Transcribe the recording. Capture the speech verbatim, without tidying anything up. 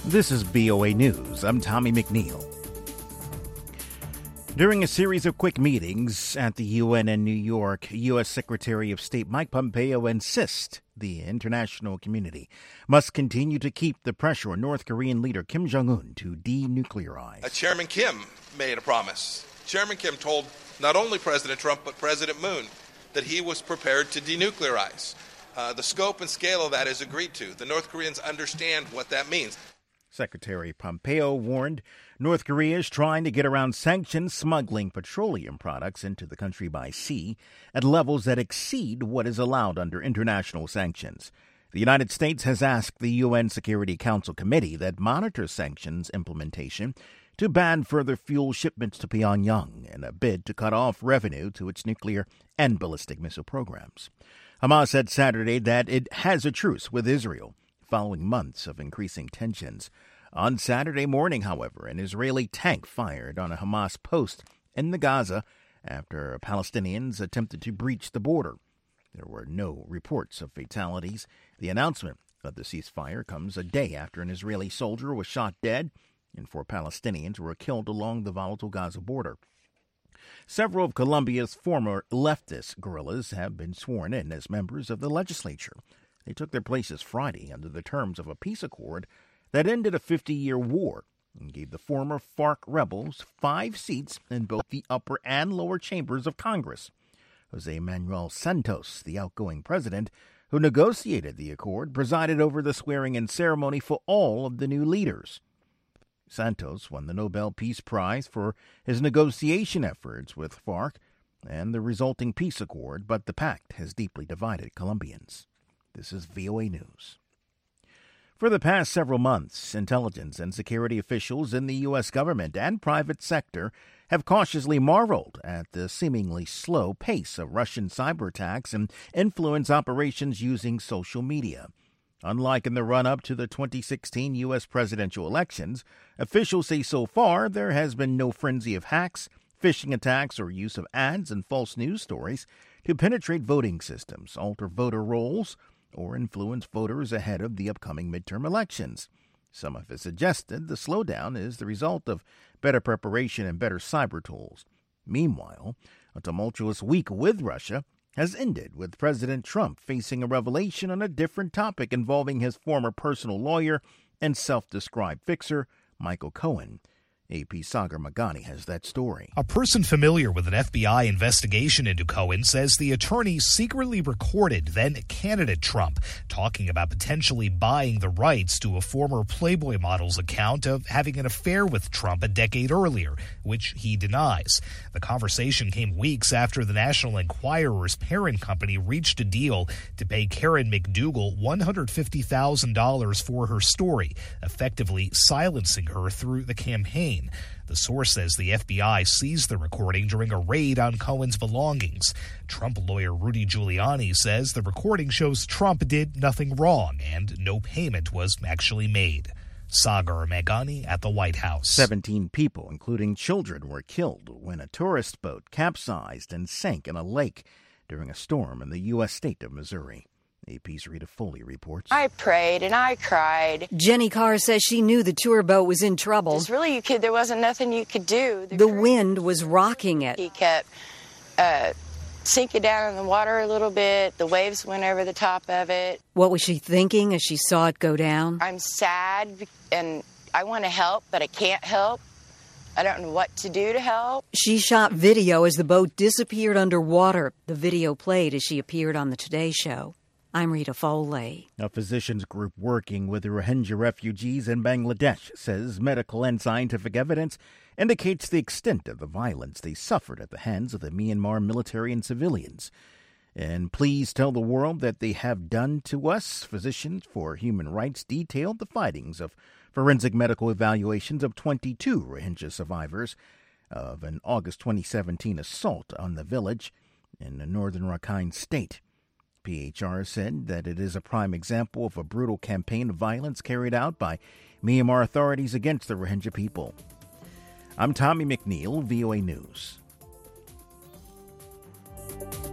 This is V O A News. I'm Tommy McNeil. During a series of quick meetings at the U N in New York, U S. Secretary of State Mike Pompeo insists the international community must continue to keep the pressure on North Korean leader Kim Jong-un to denuclearize. Uh, Chairman Kim made a promise. Chairman Kim told not only President Trump but President Moon that he was prepared to denuclearize. Uh, the scope and scale of that is agreed to. The North Koreans understand what that means. Secretary Pompeo warned North Korea is trying to get around sanctions, smuggling petroleum products into the country by sea at levels that exceed what is allowed under international sanctions. The United States has asked the U N Security Council committee that monitors sanctions implementation to ban further fuel shipments to Pyongyang in a bid to cut off revenue to its nuclear and ballistic missile programs. Hamas said Saturday that it has a truce with Israel following months of increasing tensions. On Saturday morning, however, an Israeli tank fired on a Hamas post in the Gaza after Palestinians attempted to breach the border. There were no reports of fatalities. The announcement of the ceasefire comes a day after an Israeli soldier was shot dead and four Palestinians were killed along the volatile Gaza border. Several of Colombia's former leftist guerrillas have been sworn in as members of the legislature. They took their places Friday under the terms of a peace accord that ended a fifty-year war and gave the former FARC rebels five seats in both the upper and lower chambers of Congress. Jose Manuel Santos, the outgoing president, who negotiated the accord, presided over the swearing-in ceremony for all of the new leaders. Santos won the Nobel Peace Prize for his negotiation efforts with FARC and the resulting peace accord, but the pact has deeply divided Colombians. This is V O A News. For the past several months, intelligence and security officials in the U S government and private sector have cautiously marveled at the seemingly slow pace of Russian cyber attacks and influence operations using social media. Unlike in the run-up to the twenty sixteen U S presidential elections, officials say so far there has been no frenzy of hacks, phishing attacks, or use of ads and false news stories to penetrate voting systems, alter voter rolls, or influence voters ahead of the upcoming midterm elections. Some have suggested the slowdown is the result of better preparation and better cyber tools. Meanwhile, a tumultuous week with Russia has ended with President Trump facing a revelation on a different topic involving his former personal lawyer and self-described fixer, Michael Cohen. A P Sagar Magani has that story. A person familiar with an F B I investigation into Cohen says the attorney secretly recorded then-candidate Trump talking about potentially buying the rights to a former Playboy model's account of having an affair with Trump a decade earlier, which he denies. The conversation came weeks after the National Enquirer's parent company reached a deal to pay Karen McDougal one hundred fifty thousand dollars for her story, effectively silencing her through the campaign. The source says the F B I seized the recording during a raid on Cohen's belongings. Trump lawyer Rudy Giuliani says the recording shows Trump did nothing wrong and no payment was actually made. Sagar Magani at the White House. Seventeen people, including children, were killed when a tourist boat capsized and sank in a lake during a storm in the U S state of Missouri. A P's Rita Foley reports. I prayed and I cried. Jenny Carr says she knew the tour boat was in trouble. Just really, you could, there wasn't nothing you could do. The, the wind was rocking it. He kept uh, sinking down in the water a little bit. The waves went over the top of it. What was she thinking as she saw it go down? I'm sad and I want to help, but I can't help. I don't know what to do to help. She shot video as the boat disappeared underwater. The video played as she appeared on the Today Show. I'm Rita Foley. A physicians group working with the Rohingya refugees in Bangladesh says medical and scientific evidence indicates the extent of the violence they suffered at the hands of the Myanmar military and civilians. And please tell the world that they have done to us. Physicians for Human Rights detailed the findings of forensic medical evaluations of twenty-two Rohingya survivors of an August twenty seventeen assault on the village in the northern Rakhine state. P H R said that it is a prime example of a brutal campaign of violence carried out by Myanmar authorities against the Rohingya people. I'm Tommy McNeil, V O A News.